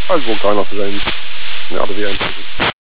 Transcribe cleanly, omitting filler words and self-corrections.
I just walked going off his own, out of the end.